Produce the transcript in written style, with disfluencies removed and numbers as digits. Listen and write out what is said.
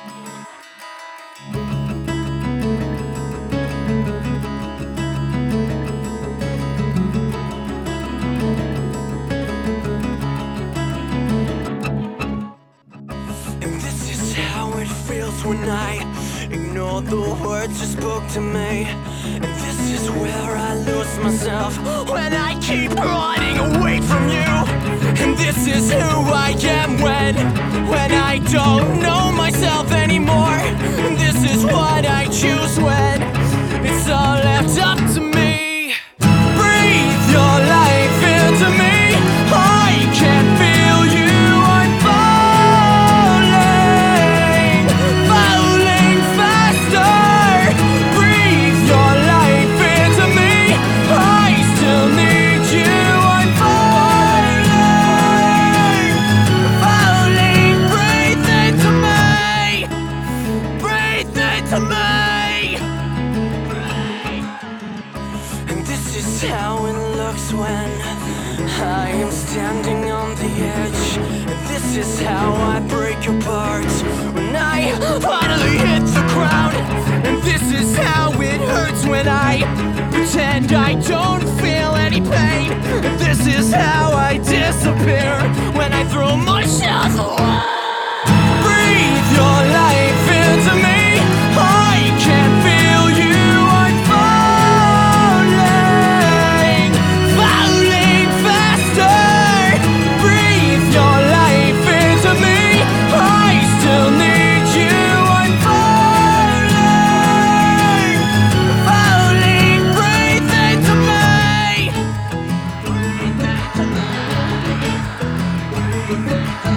And this is how it feels when I ignore the words you spoke to me. And this is where I lose myself when I keep running away from you. And this is who I am when I don't know myself anymore. And this is what I choose when it's all left up to me. Breathe your life into me. I can feel you. I'm falling, falling faster. Breathe your life into me. I still need you. I'm falling, falling. Breathe into me. Breathe into me. And this is how it looks when I am standing on the edge. And this is how I break apart when I finally hit the ground. And this is how it hurts when I pretend I don't feel any pain. And this is how I disappear when I throw myself away. Breathe your life into me. I can feel you. I'm falling, falling faster. Breathe your life into me. I still need you. I'm falling, falling. Breathe into me. Breathe into me.